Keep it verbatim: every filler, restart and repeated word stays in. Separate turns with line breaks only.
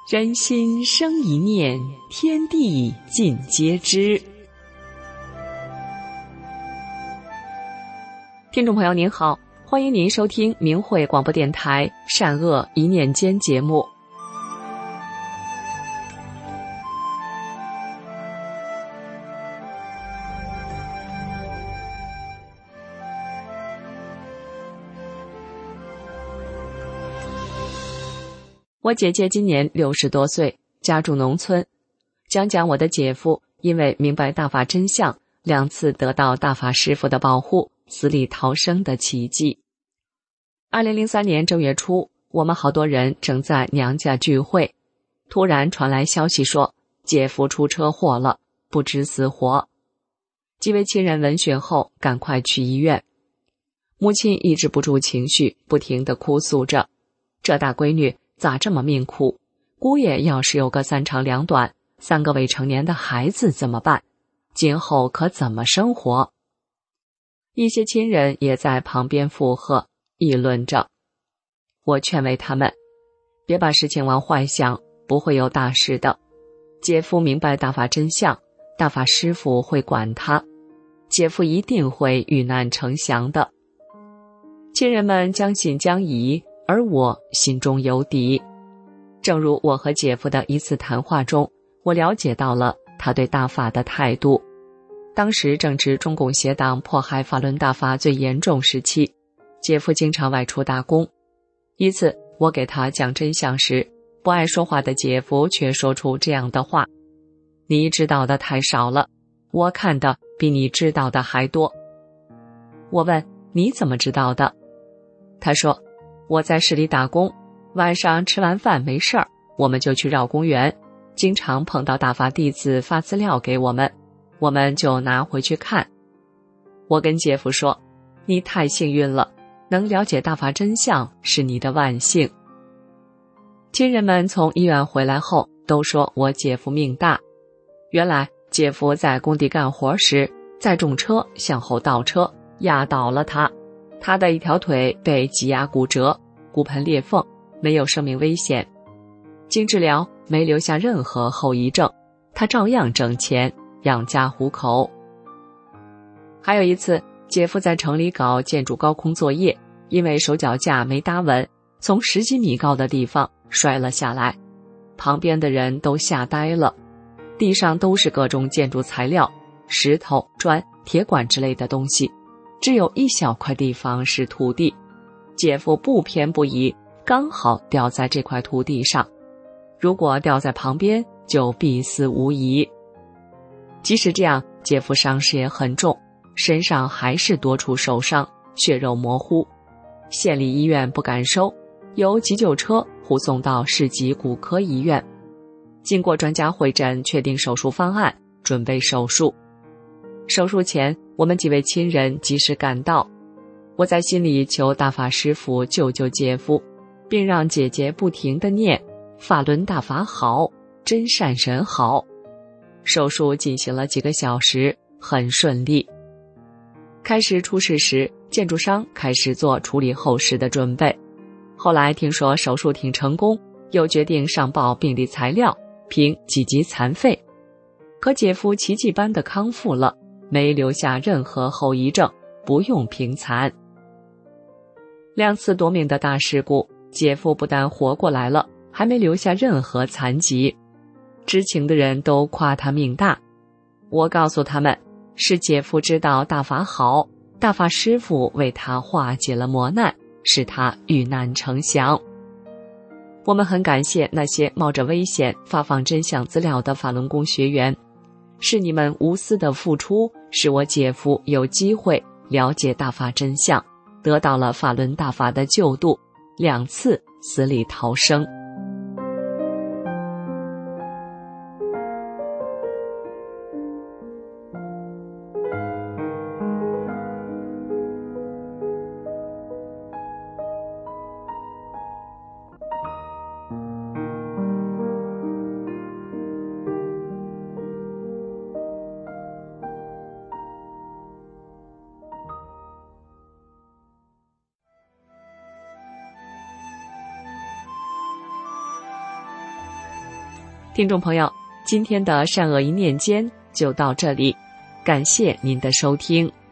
人心生一念，天地尽皆知。听众朋友您好，欢迎您收听明慧广播电台善恶一念间节目。我姐姐今年六十多岁，家住农村。讲讲我的姐夫因为明白大法真相，两次得到大法师父的保护，死里逃生的奇迹。二零零三年正月初，我们好多人正在娘家聚会，突然传来消息说姐夫出车祸了，不知死活。几位亲人闻讯后赶快去医院。母亲抑制不住情绪，不停地哭诉着，这大闺女咋这么命苦？姑爷要是有个三长两短，三个未成年的孩子怎么办？今后可怎么生活？一些亲人也在旁边附和议论着。我劝慰他们，别把事情往坏想，不会有大事的。姐夫明白大法真相，大法师父会管他，姐夫一定会遇难成祥的。亲人们将信将疑，而我心中有底。正如我和姐夫的一次谈话中，我了解到了他对大法的态度。当时正值中共邪党迫害法轮大法最严重时期，姐夫经常外出打工。一次我给他讲真相时，不爱说话的姐夫却说出这样的话：你知道的太少了，我看的比你知道的还多。我问，你怎么知道的？他说，我在市里打工，晚上吃完饭没事儿，我们就去绕公园，经常碰到大法弟子发资料给我们，我们就拿回去看。我跟姐夫说，你太幸运了，能了解大法真相是你的万幸。亲人们从医院回来后都说我姐夫命大。原来姐夫在工地干活时，载重车向后倒车，压倒了他，他的一条腿被挤压骨折，骨盆裂缝，没有生命危险。经治疗没留下任何后遗症，他照样挣钱养家糊口。还有一次，姐夫在城里搞建筑高空作业，因为手脚架没搭稳，从十几米高的地方摔了下来，旁边的人都吓呆了。地上都是各种建筑材料，石头、砖、铁管之类的东西，只有一小块地方是土地。姐夫不偏不倚，刚好掉在这块土地上，如果掉在旁边就必死无疑。即使这样，姐夫伤势也很重，身上还是多处受伤，血肉模糊。县里医院不敢收，由急救车护送到市级骨科医院。经过专家会诊，确定手术方案，准备手术。手术前，我们几位亲人及时赶到，我在心里求大法师父救救姐夫，并让姐姐不停地念法轮大法好，真善神好。手术进行了几个小时，很顺利。开始出事时，建筑商开始做处理后事的准备。后来听说手术挺成功，又决定上报病历材料，评几级残废。可姐夫奇迹般的康复了，没留下任何后遗症，不用评残。两次夺命的大事故，姐夫不但活过来了，还没留下任何残疾。知情的人都夸他命大。我告诉他们，是姐夫知道大法好，大法师父为他化解了磨难，使他遇难成祥。我们很感谢那些冒着危险发放真相资料的法轮功学员，是你们无私的付出，使我姐夫有机会了解大法真相，得到了法轮大法的救度，两次死里逃生。 听众朋友，今天的善恶一念间就到这里，感谢您的收听。